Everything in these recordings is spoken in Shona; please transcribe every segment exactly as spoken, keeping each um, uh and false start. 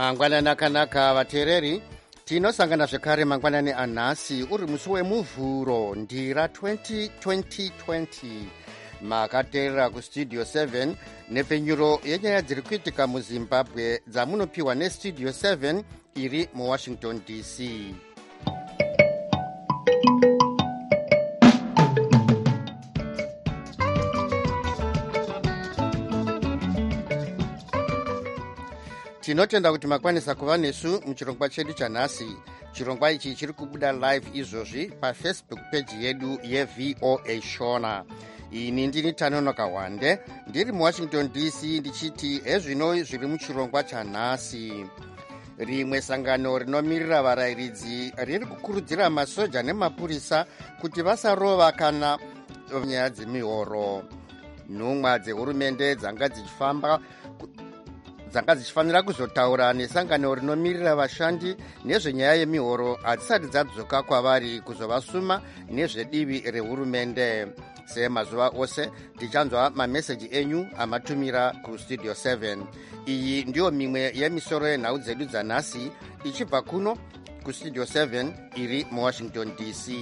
mangwanani akanaka vateereri, tinosangana zvekare mangwanani anhasi uri musi wemuvhuro ndira twenty twenty twenty. Makateerera kustudio seven nepfenyuro yenyaya dziri kuitika muzimbabwe dzamunopiwa nestudio seven iri muwashington D C. Tinotenda kuti makwanisa kuva nesu muchirongwa chedu chanhasi. Chirongwa ichi chiri kubuda live izvozvi pafacebook page yedu yeV O A Shona. Ini ndini Tanonoka Wande ndiri muwashington D C ndichiti ezvino zviri muchirongwa chanhasi. Rimwe sangano rinomirira varayiridzi riri kukurudzira masoja nemapurisa kuti vasarova kana nyaya dzemihoro. Nhumwa dzehurumende dzanga dzichifamba dzanga dzichifanira kuzotaura nesangano rinomirira vashandi nezvenyaya yemihoro hadzisati dzadzoka kwavari kuzovasuma nezvedivi rehurumende. Semazuva ose tichanzwa mameseji enyu amatumira kustudio seven. Iyi ndiyo mimwe yemisoro yenhau dzedu dzanhasi ichibva kuno kustudio seven iri muwashington D C.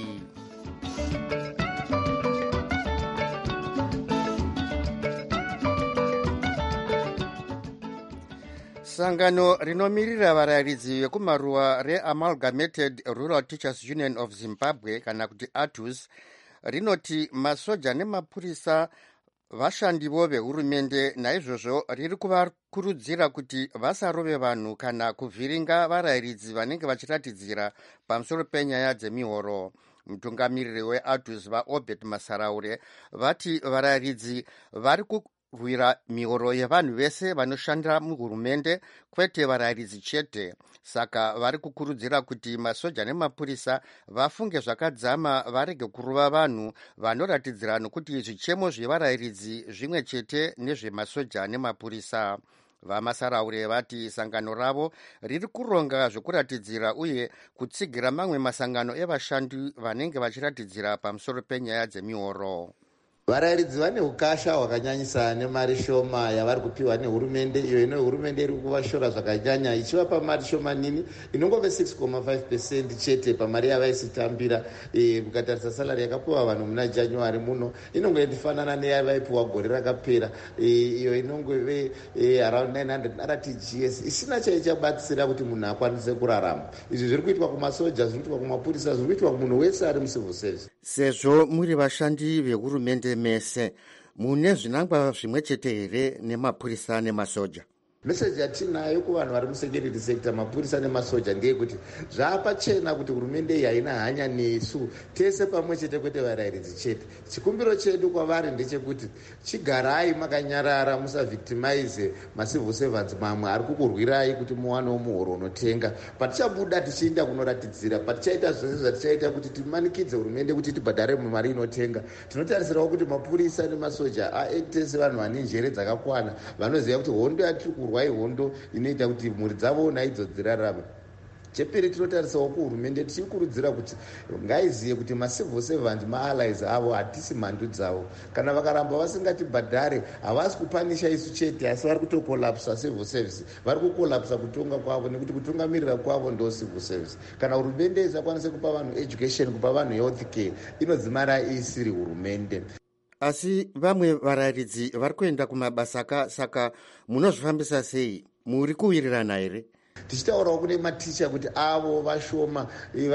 Sangano rinomirira varayiridzi vekumaruwa reAmalgamated Rural Teachers Union of Zimbabwe kana kuti A T U Z rinoti masoja nemapurisa vashandivo vehurumende, naizvozvo riri kuvakurudzira kuti vasarove vanhu kana kuvhiringa varayiridzi vanenge vachiratidzira pamusoro penyaya dzemihoro. Mutungamiriri weA T U Z vaObert Masaraure vati varayiridzi vari kurwira mihoro yevanhu vese vanoshandira muhurumende, kwete varayiridzi chete. Saka vari kukurudzira kuti masoja nemapurisa vafunge zvakadzama, varege kuruva vanhu vanoratidzira nokuti zvichemo zvevarayiridzi zvimwe chete nezvemasoja nemapurisa. Vamasaraure vati sangano ravo riri kuronga zvokuratidzira uye kutsigira mamwe masangano evashandi vanenge vachiratidzira pamusoro penyaya dzemihoro. Varayiridzi vane ukasha hwakanyanyisa nemari shoma yavari kupiwa nehurumende, iyo ino hurumende iri kuvashora zvakanyanya ichivapa mari shomanini inongove six point five percent chete pamari yavaisitambira. Mukatarisa e, salari yakapiwa vanhu muna January muno inongofanana neyavaipiwa gore rakapera, iyo e, inongove e, around nine hundred R T G S, isina chaichabatsira kuti munhu akwanise kurarama. Izvi zviri kuitwa kumasoja, zviri kuitwa kumapurisa, zviri kuitwa kumunhu wese ari mucivil service. Sezvo muri vashandi vehurumende mese, mune zvinangwa zvimwe chete here nemapurisa nemasoja? Meseji yatinayo kuvanhu vari musecurity sector, mapurisa nemasoja, ndeyekuti zvaapachena kuti hurumende iyi haina hanya nesu tese pamwe chete, kwete varayiridzi chete. Chikumbiro chedu kwavari ndechekuti chigarai makanyarara, musavhictimize macivil servants mamwe ari kukurwirai kuti muwanewo muhoro unotenga. Patichabuda tichienda kunoratidzira, patichaita zvese zvatichaita kuti timanikidze hurumende kuti tibhadhare mari inotenga, tinotarisirawo kuti mapurisa nemasoja aekte sevanhu vane njere dzakakwana, vanoziva kuti hondo yatiri kurwa hondo inoita kuti mhuri dzavo naidzo dzirarame. Chepiri tinotarisawo kuhurumende tichikurudzira kuti ngaizive kuti macivil servant maallies avo hatisi mhandu dzavo. Kana vakaramba vasingatibhadhare havasi kupanisha isu chete, asi vari kutokolapsa civil service, vari kukolapsa kutonga kwavo, nekuti kutungamirira kwavo ndo civil service. Kana hurumende isakwanise kupa vanhu education, kupa vanhu health care, inodzimara isiri hurumende. Asi vamwe varayiridzi vari kuenda kumabasa, saka munozvifambisa sei? Muri kuwirirana here? Tichitaurawo kune maticha kuti avo vashoma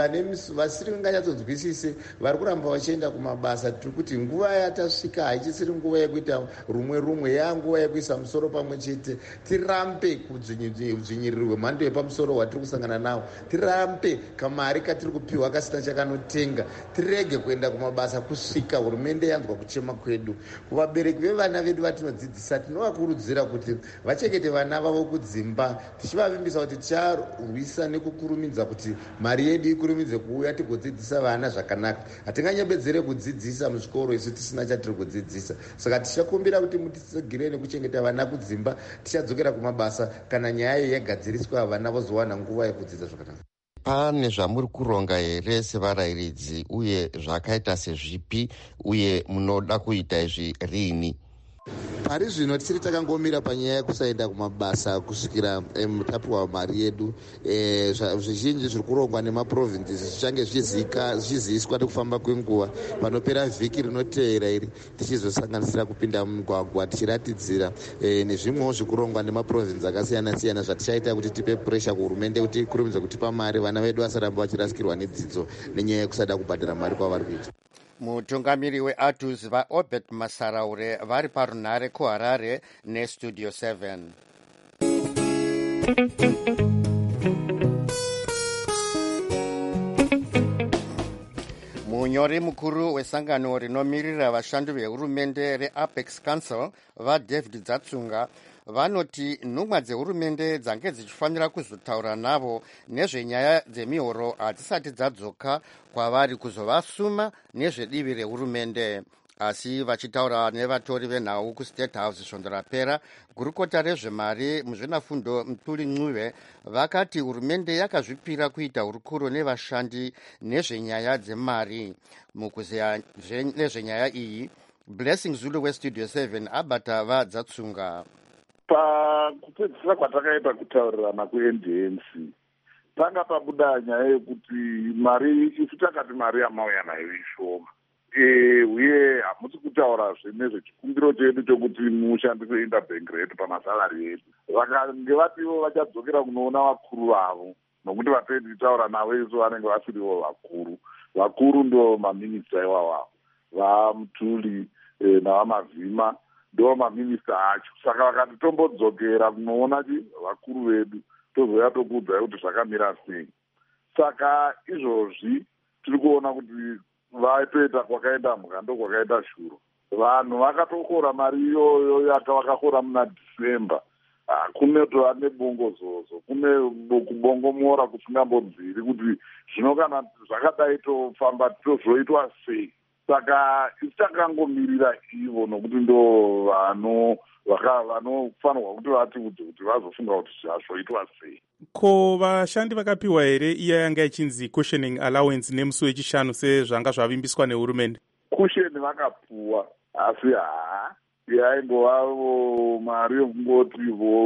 vasiri vanganyatsodzwisise vari kuramba vachienda kumabasa. Tiri kuti nguva yatasvika haichisiri nguva yekuita rumwe rumwe, yanguva yekuisa musoro pamwe chete. Tirambe kudzvinyirirwe hwemhando yepamusoro hwatiri kusangana nawo, tirambe kamari katiri kupiwa kasina chakanotenga, tirege kuenda kumabasa kusvika hurumende yanzwa kuchema kwedu. Kuvabereki vevana vedu vatinodzidzisa, tinovakurudzira kuti vachengete vana vavo kudzimba, tichivavimbisa kuti ticharwisa nekukurumidza kuti mari yedu ikurumidze kuuya tigodzidzisa vana zvakanaka. Hatinganyembedzere kudzidzisa muzvikoro isu tisina chatiri kudzidzisa. Saka tichakumbira kuti mutisegere nekuchengeta vana kudzimba, tichadzokera kumabasa kana nyaya iyi yagadziriswa, vana vozowana nguva yekudzidza zvakanaka. Pane zvamuri kuronga here sevarayiridzi, uye zvakaita sezvipi, uye munoda kuita izvi rini? pari zvino tisiri takangomira panyaya yekusaenda kumabasa kusvikira mutapiwa mari yedu. Zvizhinji zviri kurongwa nemaprovinces zvichange zvichiziviswa nekufamba kwenguva panopera vhiki rinoteera iri, tichizosanganisira kupinda mumugwagwa tichiratidzira nezvimwewo zviri kurongwa nemaprovince akasiyana siyana zvatichaita kuti tipe puresha kuhurumende kuti ikurumidze kutipa mari vana vedu vasaramba vachirasikirwa nedzidzo nenyaya yekusada kubhadhara mari kwavari kuita. Mutungamiri weATUS vaObert Masaraure vari parunhare kuHarare neStudio seven. Munyori mukuru wesangano rinomirira vashandi vehurumende reApex Council vaDavid Dzatsunga vanoti nhumwa dzehurumende dzange dzichifanira kuzotaura navo nezvenyaya dzemihoro hadzisati dzadzoka kwavari kuzovasuma nezvedivi rehurumende. Asi vachitaura nevatori venhau kuState House svondo rapera, gurukota rezvemari muzvinafundo Mutuli Ncube vakati hurumende yakazvipira kuita hurukuro nevashandi nezvenyaya dzemari. Mukuziya nezvenyaya iyi, Blessing Zulu weStudio seven abata vaDzatsunga. Pakupedzisira kwatakaita kutaurirana kuN D M C tanga pabuda nyaya yekuti mari isu takati mari yamauya nayo ishoma, uye hamusi kutaurazve nezvechikumbiro chedu chokuti mushandise interbank rate pamasalari edu. Vakange vativo vachadzokera kunoona vakuru vavo, nokuti vapendi taura navo isu vanenge vasirivo vakuru. Vakuru ndo maminista ivavavo, vaMutuli navamavhima ndo maminista acho. Saka vakati tombodzokera kunoona chi vakuru vedu tozoya tokuudzai kuti zvakamira sei. Saka izvozvi tiri kuona kuti vaipeta kwakaenda mhuka ndo kwakaita shuro. Vanhu vakatokora mari iyoyo yakavakakora muna Dhisemba. Kune tova nebongozozo, kune kubongomora kusingambobviri kuti zvino kana zvakadai tofamba tozoitwa sei. Saka tichakangomirira ivo nokuti ndo vano vanofanirwa kuti vatiudze kuti vazofunga kuti zvazoitwa sei. Ko vashandi vakapiwa here iya yanga ichinzi cushioning allowance nemusi wechishanu sezvanga zvavimbiswa nehurumende? Cushion vakapuwa, asi haa yaingovavo mari yekungoti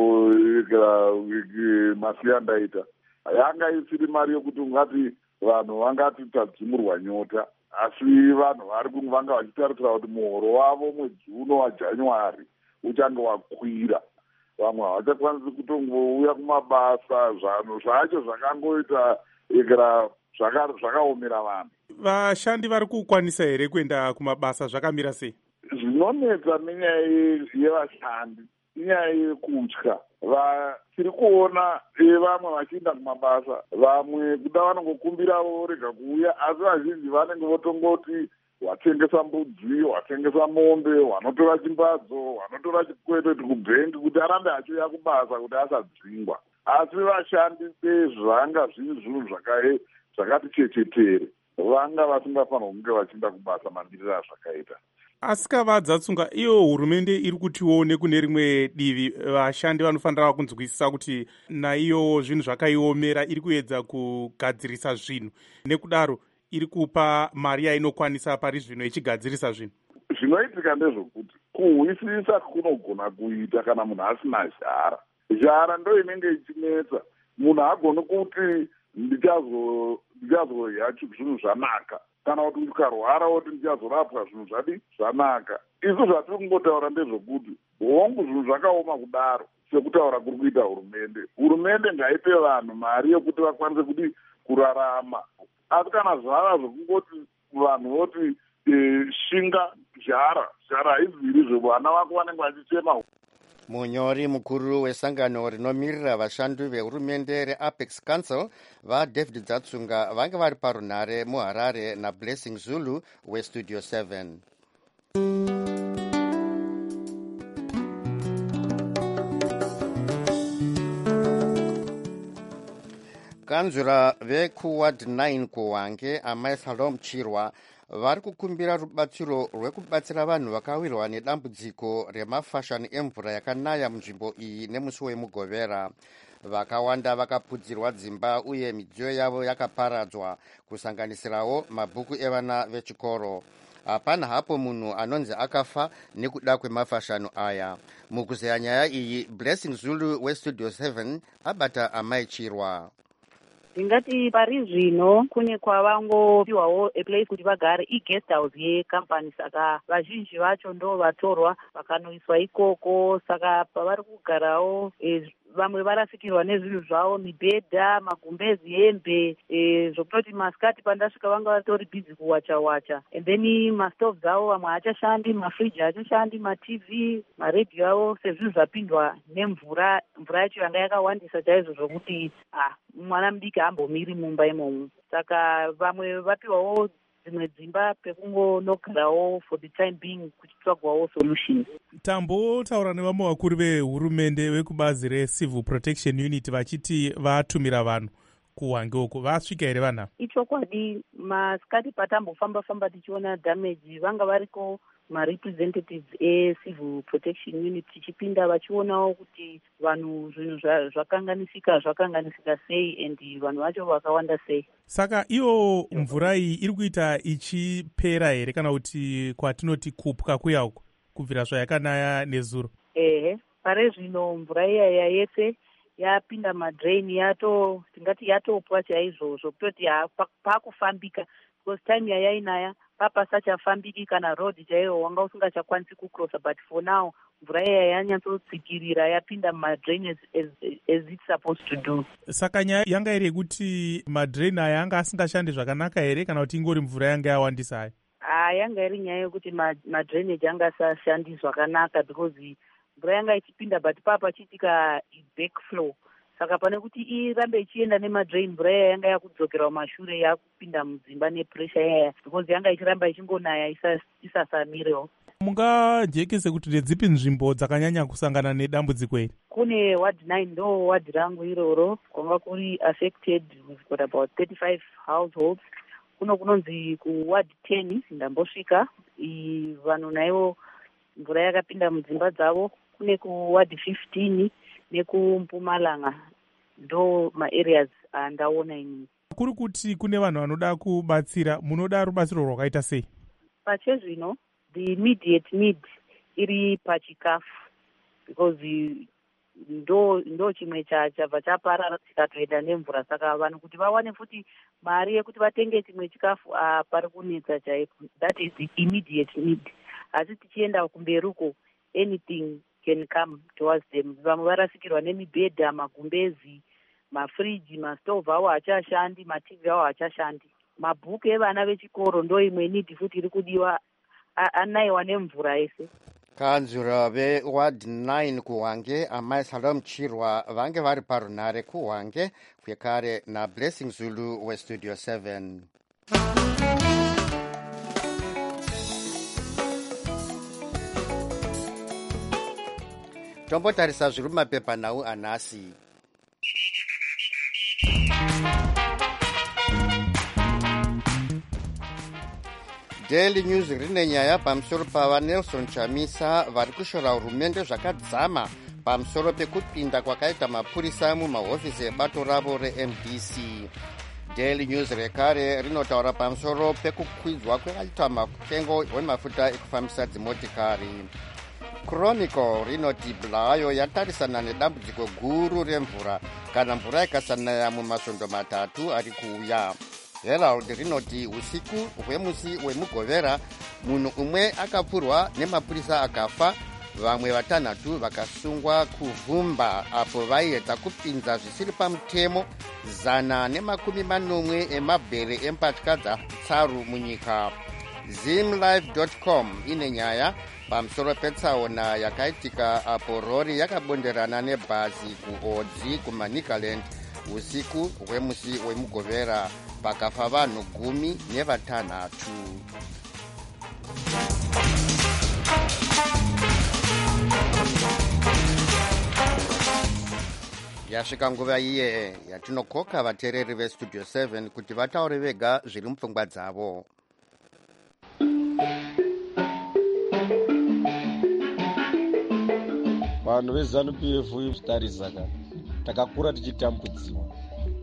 voekera masiyandaita. Yanga isiri mari yokuti ungati vanhu vangati tadzimurwa nyota. Asi vanhu vari vanga vachitarisira kuti muhoro wavo mwedzi uno waJanuary uchange wakwira. Vamwe havachakwanisi kutongouya kumabasa, zvanhu zvacho zvakangoita ekera zvakaomera vanhu. Vashandi vari kukwanisa here kuenda kumabasa zvakamira sei? Zvinonetsa nenyaya yevashandi inyaya yekutya. Tiri kuona vamwe vachienda kumabasa, vamwe kuda vanongokumbira vorega kuuya, asi vazhinji vanenge votongoti watengesa mbudzi, watengesa mombe, wanotora chimbadzo, wanotora chikweteti kubhengi kuti arambe achiuya kubasa kuti asadzingwa. Asi vashandi bezvanga zviri zvinhu zvakati chechetere, vanga vasingafanirwa kunge vachienda kubasa mamiriro azvakaita. Asikavadzatsunga, iyo hurumende iri kutiwo nekune rimwe divi vashandi vanofanira kunzwisisa kuti naiyo zvinhu zvakaiomera iri kuedza kugadzirisa zvinhu, nekudaro iri kupa mari yainokwanisa pari zvino ichigadzirisa zvinhu. Zvinoitika ndezvokuti kuhwisisa kunogona kuita kana munhu asina zhara. Zhara ndo inenge ichinetsa. Munhu hagoni kuti ndichazorya zvinhu zvanaka, kana kuti ukarwara woti ndichazorapwa zvinhu zvadi zvanaka. Isu zvatiri kungotaura ndezvokuti hongu zvinhu zvakaoma kudaro sekutaura kuri kuita hurumende. Hurumende ngaipe vanhu mari yekuti vakwanise kuti kurarama. Asi kana zvava zvokungoti vanhu voti shinga zhara, zhara haibviri zvevana vako vanenge vachichema. Munyori mukuru wesangano rinomirira vashandi vehurumende reApex Council vaDavid Dzatsunga vange vari parunhare muHarare naBlessing Zulu weStudio seven. Kanzura vekuward nine kuHwange amai Salom Chirwa vari kukumbira rubatsiro rwekubatsira vanhu vakawirwa nedambudziko remafashani emvura yakanaya munzvimbo iyi nemusi wemugovera. Vakawanda vakapudzirwa dzimba uye midziyo yavo yakaparadzwa, kusanganisirawo mabhuku evana vechikoro. hapana hapo munhu anonzi akafa nekuda kwemafashano aya. mukuzeya nyaya iyi Blessing Zulu westudio seven abata Amai Chirwa. ndingati pari zvino kune kwavangopiwawo aplace kuti vagare i-guest house yecompany, saka vazhinji vacho ndo vatorwa vakanoiswa ikoko. Saka pavari kugarawo e, vamwe varasikirwa nezvinhu zvavo, mibhedha, magumbezi, hembe, e, zvokutoti masikati pandasvika vanga vatori bhizi kuwacha wacha. And then mastoves avo vamwe haachashandi, mafriji haachashandi, matv, maredhiyo avo sezvinhu zvapindwa nemvura. Mvura yacho yanga yakawandisa chaizvo zvokuti ah, mwana mudiki haambomiri mumba imomo. Saka vamwe vapiwawo dzimwe dzimba pekungonogarawo for the time being kuchitsvagwawo solutions. Tambotaura nevamwe vakuru vehurumende vekubazi recivil protection unit vachiti vatumira vanhu kuhwange uko, vasvika here vanhu? Ichokwadi, masikati patambofamba famba tichiona damage vanga variko marepresentatives ecivil protection unit tichipinda vachionawo kuti vanhu zvinhu zvakanganisika zvakanganisika sei and vanhu vacho vakawanda sei. Saka iyo mvura iyi iri kuita ichipera here kana kuti kwatinoti kupwa kuya uko kubvira zvayakanaya nezuro? Ehe, pare zvino mvura iyaya yese yapinda madrain, yato tingati yatopwa chaizvo zvokutoti pakufambika because time yayainaya papasachafambiki kana road chaiyo wanga usingachakwanisi kucrossa, but for now mvura iya yanyatsotsikirira yapinda mumadrain as, as, as it's supposed to do. Saka nyaya yanga iri yekuti madrain aya yanga asingashandi zvakanaka here kana kuti ingori mvura yanga yawandisa hayo? Ah, yanga iri nyaya yekuti madrainage yanga asashandi zvakanaka because mvura yanga ichipinda but papa chiitika backflow. Saka pane kuti irambe ichienda nemadrain, mvura yaya yanga yakudzokera mashure yakupinda mudzimba nepressure yaya because yanga ichiramba ichingonaya isasamirewo. Mungajekese kuti ndedzipi nzvimbo dzakanyanya kusangana nedambudziko iri? Kune ward nine ndo ward rangu iroro kwanga kuri affected. We've got about thirty-five households. Kuno kunonzi ku ward ten ndambosvika, vanhu naivo mvura yakapinda mudzimba dzavo. Kune ku ward fifteen nekumpumalanga ndo maareas andaona ini. Kuri kuti kune vanhu vanoda kubatsira, munoda rubatsiro rwakaita sei? Pachezvino the immediate need iri pachikafu because ndo ndo chimwe chabva chaparara tikatoenda nemvura. Saka vanhu kuti vawane futi mari yekuti vatenge chimwe chikafu pari kunetsa chaipo. That is the immediate need. Asi tichienda kumberuko anything can come towards them. Vamwe varasikirwa nemibhedha, magumbezi, mafriji, mastove avo hachashandi, mativi avo hachashandi. Mabhuku evana vechikoro ndo imwe need futi iri kudiwa, anaiwa nemvura ese. Kanzura veward nine kuhwange Amai Salom Chirwa vange vari parunhare kuhwange kwekare na Blessing Zulu westudio seven. Tombotarisa zviri mumapepa nhau anhasi. Daily News rine nyaya pamusoro pava Nelson Chamisa vari kushora hurumende zvakadzama pamusoro pekupinda kwakaita mapurisa mumahofisi ebato ravo reM D C. Daily News rekare rinotaura pamusoro pekukwidzwa kwakaitwa mutengo wemafuta ekufambisa dzimotikari. Chronicle rinoti Bulawayo yatarisana nedambudziko guru remvura kana mvura ikasanaya mumasvondo matatu ari kuuya. Herald rinoti usiku hwemusi wemugovera munhu umwe akapfurwa nemapurisa akafa, vamwe vatanhatu vakasungwa kuvhumba apo vaiedza kupinza zvisiri pamutemo zana nemakumi manomwe emabhere empatya dzatsaru munyika. zimlive dot com ine nyaya pamusoro petsaona yakaitika apo rori yakabonderana nebhazi kuodzi kumanikaland usiku hwemusi wemugovera pakafa vanhu gumi nevatanhatu. Yasvika nguva iye yatinokoka vateereri vestudio seven kuti vataure vega zviri mupfungwa dzavo. Vanhu veZANU P F tarisaka takakura tichitambudziwa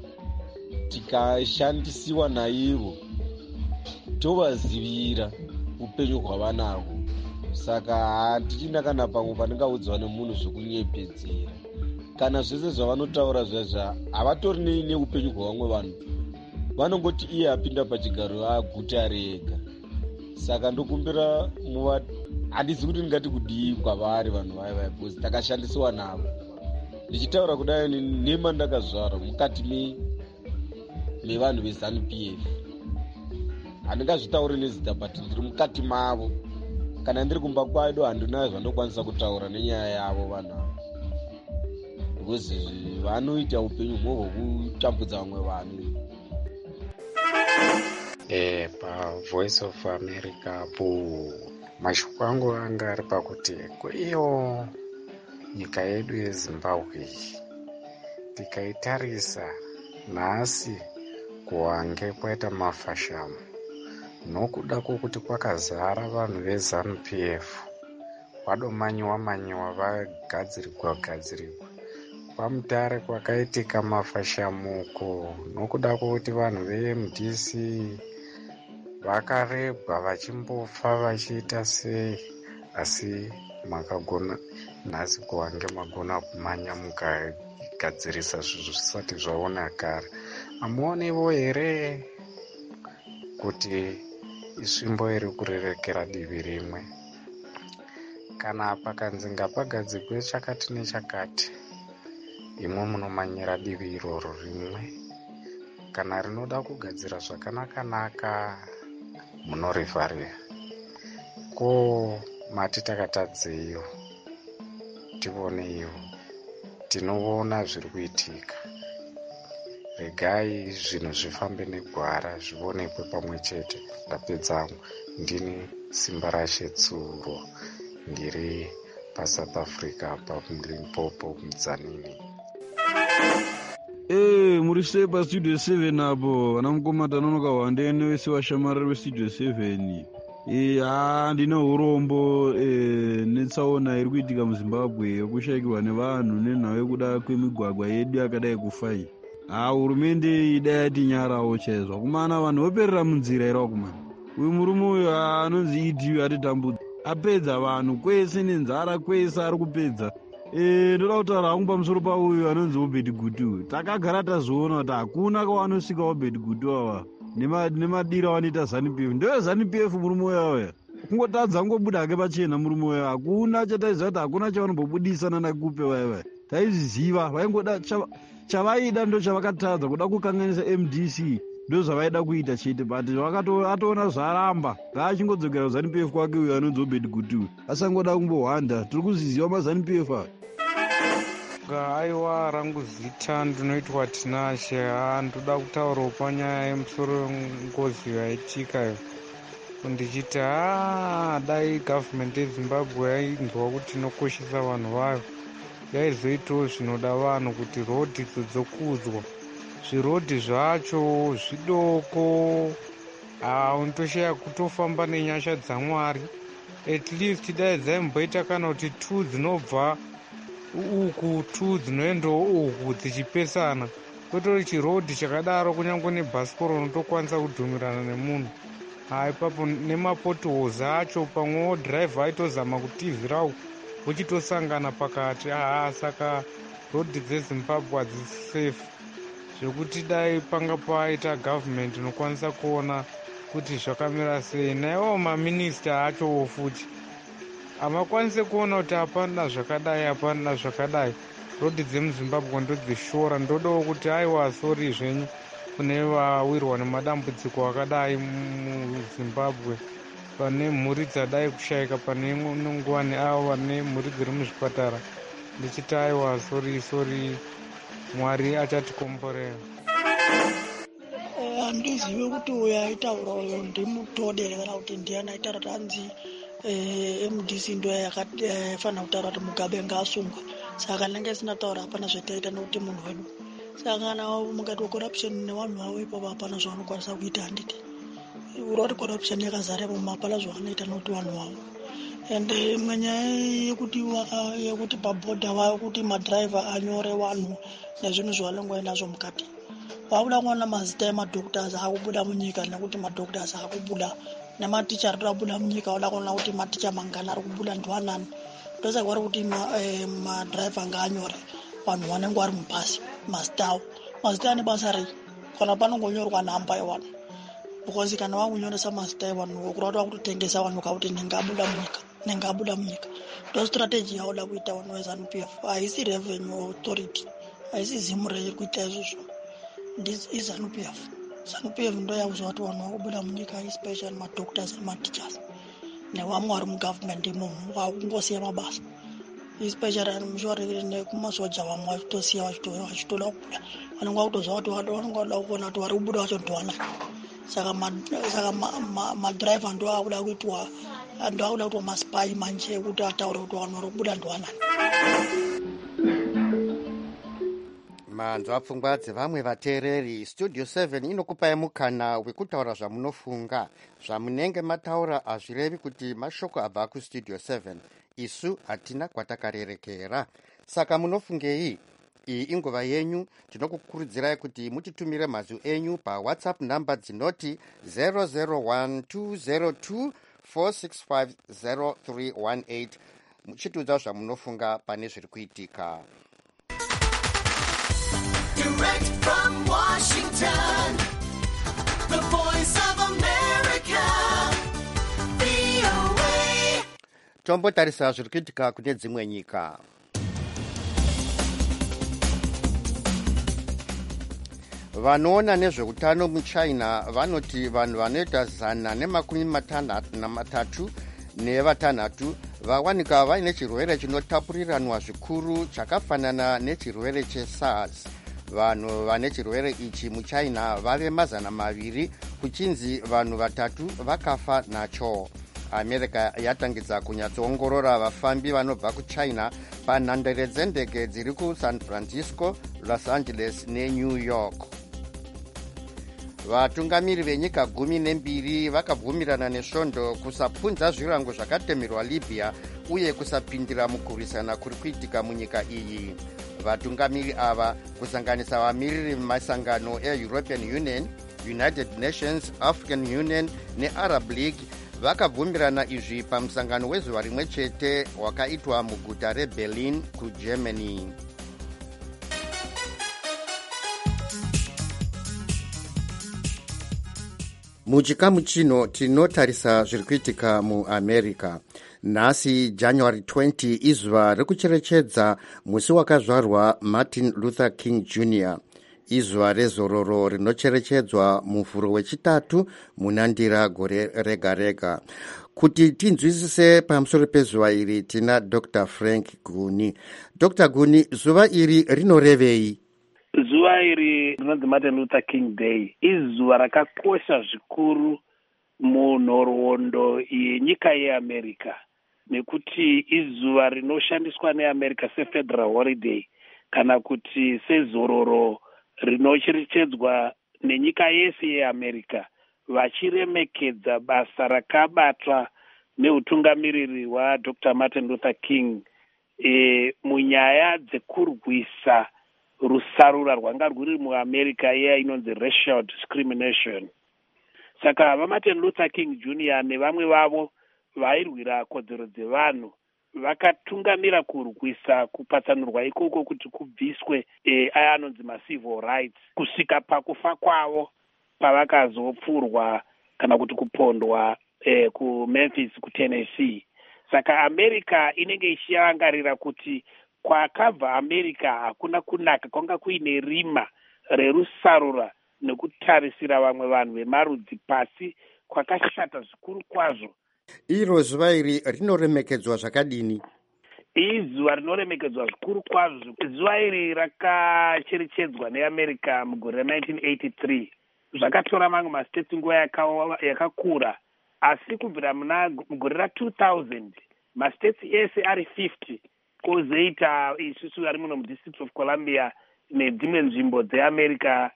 tikashandisiwa naivo tovazivira upenyu hwavanahwo. Saka hatichina kana pamwe pandingaudzwa nemunhu zvekunyepedzera. Kana zvese zvavanotaura zvezva havatori neupenyu hwevamwe vanhu, vanongoti iye apinda pachigaro aguta ari ega. Saka ndokumbira muva, handizi kuti ndingati kudii kwavari vanhu vaya because takashandisiwa navo. Ndichitaura kudai nema ndakazvarwa mukati mevanhu veZANU-P F. Handingazvitauri nezita but ndiri mukati mavo. Kana ndiri kumba kwaido handinayo zvandokwanisa kutaura nenyaya yavo vanhu avo. Because vanoita upenyu hwo hwekutambudza vamwe vanhu. Eh, pa Voice of America po mashoko angu anga ari pakuti iyo nyika yedu yeZimbabwe tikaitarisa nhasi kuwange kwaita mafashamu nokuda kwokuti kwakazara vanhu veZANU-P F vadomanyiwa manyiwa vagadzirikwa gadzirikwa pamutare kwakaitika mafashamuko nokuda kwokuti vanhu veM D C vakarebwa vachimbofa vachiita sei, asi makagona nhasi kuwange magona kumanya mukagadzirisa zvinhu zvisati zvaona kare. Amuonevo here kuti isvimbo iri kurerekera divi rimwe? Kana pakanzi ngapagadzirwe chakati nechakati, imwe munomanyira divi iroro rimwe. Kana rinoda kugadzira zvakanaka-naka munorivharira. Ko mati takatadzeyo tivoneiwo, tinoona zviri kuitika. Regai zvinhu zvifambe negwara zvionekwe pamwe chete. Ndapedza, ndini Simba Rashe Tsuro, ndiri paSouth Africa paMlimpopo muZanini. Eh, muri sepa studio seven apo vana mukoma tanonoka wandene wese washamarari westudio seven. Eh, ah ndine urombo eh netsaona iri kuitika muZimbabwe yokushayikirwa nevanhu nenhau yekuda kwemigwagwa yedu yakadai kufai. Ah, hurumende ida yati nyarawo chaizwa kumana vanhu voperera munzira irawo kumana. Uyu murume uyu anonzi Idi atitambudza apedza vanhu kwese nenzara kwese ari kupedza. Eh, ndoda kutaura hangu pamusoro pauyu anonzi Obed Gutu. Takagara tazoona kuti hakuna kwawanosvika Obed Gutu ava nemadira wanoita ZANU-P F. Ndewe ZANU-P F murume uya uya. Kungotadza kungobuda hake pachena murume uya. Hakuna chataiziva kuti hakuna chavanombobudisana nakupe vaya vaya. Taiziziva vaingoda chavaida ndo chavakatadza kuda kukanganisa M D C. Ndo zvavaida kuita chete but vakatoona zvaramba. Ngaachingodzokera ZANU-P F kwake uyu anonzi Obed Gutu. Asangoda kumbohwanda. Tiri kuziziva maZANU-P F aya. Aiwa rangu zita ndinoitwa Tinashe. Ndoda kutaurawo panyaya yemusoro ngozi yaitika iyo. Ndichiti haa dai gavhimende yeZimbabwe yainzwa kuti inokoshesa vanhu vayo, yaizoitawo zvinoda vanhu kuti rodhi dzokudzwa. Zvirodhi zvacho zvidoko, unotosheya kutofamba nenyasha dzaMwari. At least dai dzaimboita kana kuti two dzinobva uku two dzinoendawo uku dzichipesana. Kwetori chirodhi chakadaro kunyange nebhasikoro unotokwanisa kudhumirana nemunhu. Ipapo nemapotholes acho pamwewo dhiraivha aitozama kutivhirawo uchitosangana pakati. Aha, saka rodhi dzeZimbabwe hadzisi safe, zvekuti dai panga paita gavhimende inokwanisa kuona kuti zvakamira sei. Naiwo maminista achowo futi hamakwanisi kuona kuti hapana zvakadai hapana zvakadai. Rodhi dzemuZimbabwe ndodzishora. Ndodawo kuti aiwa sori zvenyu kune vawirwa nemadambudziko akadai muZimbabwe, pane mhuri dzadai kushayika, pane nguva neavo vane mhuri dziri muzvipatara. Ndichiti aiwa sori sori, Mwari achatikomborera. Handizivi kuti uyo aitaura uyo ndimutode kana kuti ndiani aitaura kuti anzi M D C ndo yakafanira kutaura kuti Mugabe ngaasungwa. Saka ndanga isina taura hapana zvataita nekuti munhu wedu. Saka kana mukati wecorruption nevanhu vavo ipapo hapana zvavanokwanisa kuita. Handiti uroti corruption yakazara ipapo hapana zvavanoita nekuti vanhu vavo. Ende imwe nyaya yekuti yekuti pabhodha vayo kuti madhiraivha anyore vanhu nezvinhu zvavanongoenda nazvo mukati. wakuda kuona mazita emadhoktors akubuda munyika nekuti madhoktors akubuda nematicha ari kubuda munyika wada kuona kuti maticha mangana ari kubuda ndiwanani ndosaka vari kuti madhiraivha ngaanyore vanhu vanenge vari mubhasi mazita avo mazita ane basa rei kana panongonyorwa namba yevanhu because kana vakunyoresa mazita evanhu kurauta kutotengesa vanhu kakuti nengabuda munyika nengabuda munyika ndo strategy yaoda kuita vanhu veZANU P F haisi revenue authority haisi zimu rei kuita izvozvo iZANU P F ZANU P F ndo yakuziva kuti vanhu vakubuda munyika especially madoctors nematichers nevamwe vari mugovernment imomo vakungosiya mabasa especially ani mushore nekumasoja vamwe vachitosiya vachitoda kubuda vanenge vakutoziva kuti vanenge vada kuona kuti vari kubuda vacho ndiwanani saka madhiraivha ndo akuda kuitwa ndo akuda kuitwa maspai manje ekuti ataure kuti vanhu vari kubuda ndiwanani. manzwa pfungwa dzevamwe vateereri. Studio seven inokupai mukana wekutaura zvamunofunga. Zvamunenge mataura hazvirevi kuti mashoko abva kustudio seven. Isu hatina kwatakarerekera. Saka munofungei? Iyi inguva yenyu. Tinokukurudzirai kuti mutitumire mazwi enyu paWhatsApp namba dzinoti zero zero one two zero two four six five zero three one eight muchitiudza zvamunofunga pane zviri kuitika. Direct from Washington, the voice of America, V O A. Tombotarisa zviri kuitika kune dzimwe nyika. Vanoona nezveutano muChina vanoti vanhu vanoita zana nemakumi matatu nevatanhatu vawanika vaine chirwere chinotapuriranwa zvikuru chakafanana nechirwere cheSARS. Vanhu vane chirwere ichi muChina vave mazana maviri kuchinzi vanhu vatatu vakafa nacho. America yatangidza kunyatsoongorora vafambi vanobva kuChina panhandare dzendege dziri kuSan Francisco, Los Angeles neNew York. Vatungamiri venyika gumi nembiri vakabvumirana nesvondo kusapunza zvirango zvakatemerwa Libya uye kusapindira mukurwisana kuri kuitika munyika iyi. Vatungamiri ava kusanganisa vamiriri mumasangano eEuropean Union, United Nations, African Union neArab League vakabvumirana izvi pamusangano wezuva rimwe chete wakaitwa muguta reBerlin kuGermany. Muchikamu chino tinotarisa zviri kuitika muAmerica. Nhasi January twentieth izuva rekucherechedza musi wakazvarwa Martin Luther King Junior Izuva rezororo rinocherechedzwa muvhuro wechitatu munandira gore rega rega. Kuti tinzwisise pamusoro pezuva iri tina Doctor Frank Guni. Doctor Guni, zuva iri rinorevei? Zuva iri rinonzi Martin Luther King Day izuva rakakosha zvikuru munhoroondo yenyika yeAmerica nekuti izuva rinoshandiswa neAmerica sefederal holiday kana kuti sezororo rinocherechedzwa nenyika yese yeAmerica vachiremekedza basa rakabatwa neutungamiriri hwaDr Martin Luther King e, munyaya dzekurwisa rusarura rwanga rwuri muAmerica iya inonzi racial discrimination. Saka vaMartin Luther King Junior nevamwe vavo vairwira kodzero dzevanhu vakatungamira kurwisa kupatsanurwa ikoko kuti kubviswe e, aya anonzi macivil rights kusvika pakufa kwavo pavakazopfurwa kana kuti kupondwa e, kuMemphis kuTennessee. Saka America inenge ichiangarira kuti kwakabva America hakuna kunaka, kwanga kuine rima rerusarura nekutarisira vamwe vanhu vemarudzi pasi kwakashata zvikuru kwazvo. Iro zuva iri rinoremekedzwa zvakadini? Izuva rinoremekedzwa zvikuru kwazvo. Zuva iri rakacherechedzwa neAmerica mugore nineteen eighty-three. Zvakatora mamwe mastates nguva yakakura, asi kubvira muna mugore ra-two thousand mastates ese ari fifty kozoita isusu ari muno mudistrict of Columbia nedzimwe nzvimbo dzeAmerica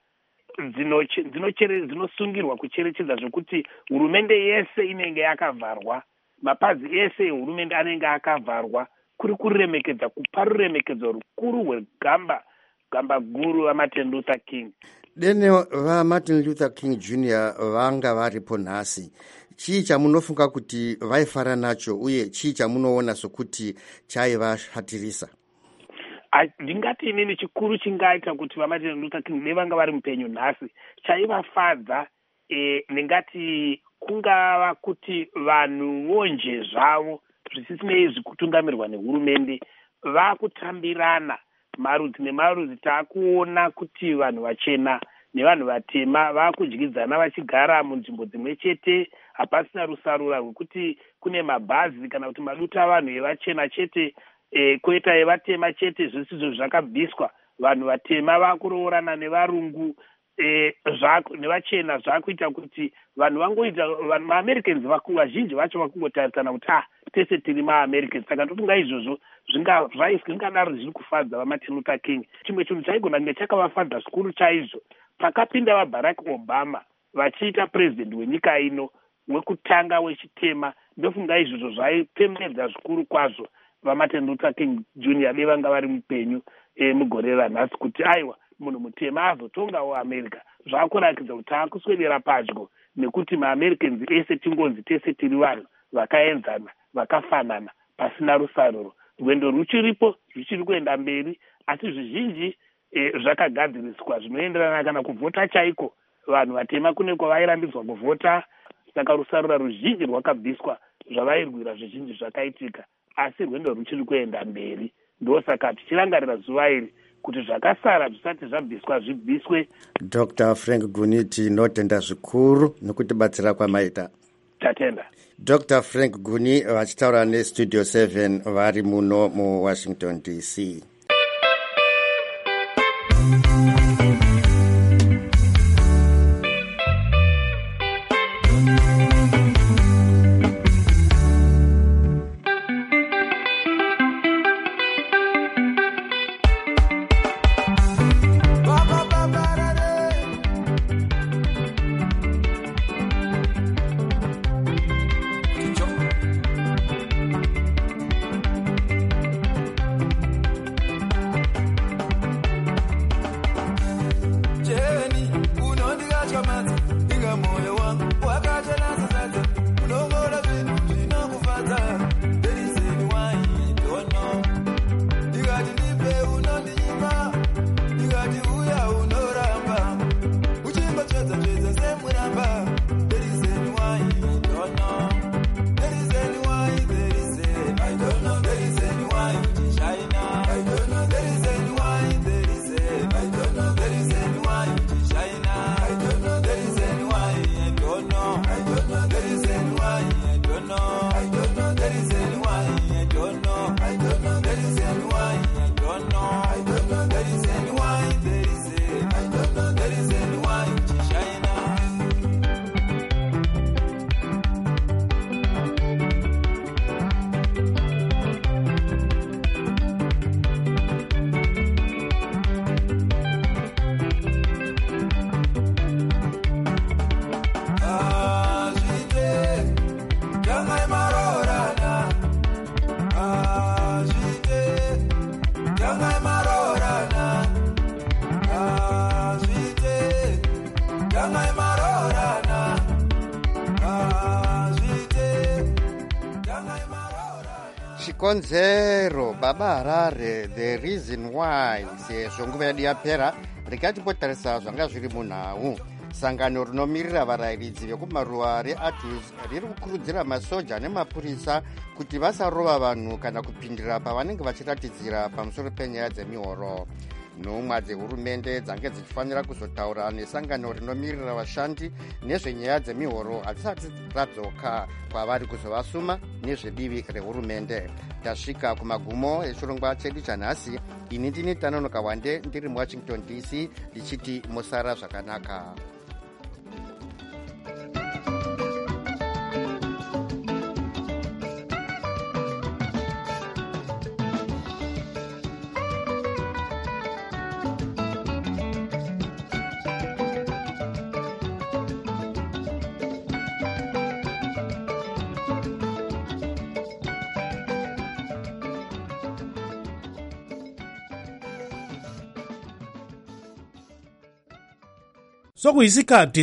dzinosungirwa kucherechedza zvokuti hurumende yese inenge yakavharwa, mapazi ese ehurumende anenge akavharwa, kuri kuremekedza kupa ruremekedzo rukuru rwegamba gamba guru raMartin Luther King. dene vamartin luther king junior vanga varipo nhasi, chii chamunofunga kuti vaifara nacho uye chii chamunoona sokuti chaivashatirisa? Ndingati inini chikuru chingaita kuti vamartin luther king nevanga vari mupenyu nhasi chaivafadza, e, ndingati kungava kuti vanhuwo nje zvavo zvisisinei zvikutungamirwa nehurumende vakutambirana marudzi nemarudzi. Taakuona kuti vanhu vachena nevanhu vatema vakudyidzana vachigara munzvimbo dzimwe chete, hapasina rusarura rwekuti kune mabhazi kana kuti maduta avanhu evachena chete, e, koita evatema chete. Zvisizvo zvakabviswa. Vanhu vatema vakuroorana nevarungu e, zvako nevachena, zvakuita kuti vanhu vangoita vanhu maAmericans vazhinji vacho vakungotarisana kuti ah, tese tiri maAmericans. Saka ndofunga izvozvo zvingadaro zviri kufadza vaMartin Luther King. Chimwe chinhu chaigona kunge chakavafadza zvikuru chaizvo pakapinda vaBarack Obama vachiita president wenyika ino wekutanga wechitema. Ndofunga izvozvo zvaipemedza zvikuru kwazvo vaMartin Luther King junior nevanga vari mupenyu e, mugore ranhasi kuti aiwa munhu mutema azotongawo America. Zvakurakidza kuti taakuswedera padyo nekuti maAmericans ese tingonzi tese tiri vanhu vakaenzana vakafanana pasina rusaruro. Rwendo ruchiripo ruchiri kuenda mberi, asi zvizhinji e, zvakagadziriswa zvinoenderana kana kuvhota chaiko. Vanhu vatema kune kwavairambidzwa kuvhota, saka rusarura ruzhinji rwakabviswa. Zvavairwira zvizhinji zvakaitika, asi rwendo ruchiri kuenda mberi. Ndosaka tichirangarira zuva iri kuti zvakasara zvisati zvabviswa zvibviswe. Doctor Frank Guni, tinotenda zvikuru nokutibatsira kwamaita. Tatenda. Doctor Frank Guni vachitaura nestudio seven vari muno muWashington D C. Chikonzero baba Harare, the reason why sezvo nguva yedu yapera, rikatipotarisa zvanga zviri munhau. Sangano rinomirira varayiridzi vekumaruwa reATUS riri kukurudzira masoja nemapurisa kuti vasarova vanhu kana kupindira pavanenge vachiratidzira pamusoro penyaya dzemihoro. Nhumwa dzehurumende dzange dzichifanira kuzotaura nesangano rinomirira vashandi nezvenyaya dzemihoro hadzisati radzoka kwavari kuzovasuma nezvedivi rehurumende. Tasvika kumagumo echirongwa chedu chanhasi. Ini ndini Tanonoka Wande ndiri muWashington D C ndichiti musara zvakanaka. sokuyisikhathi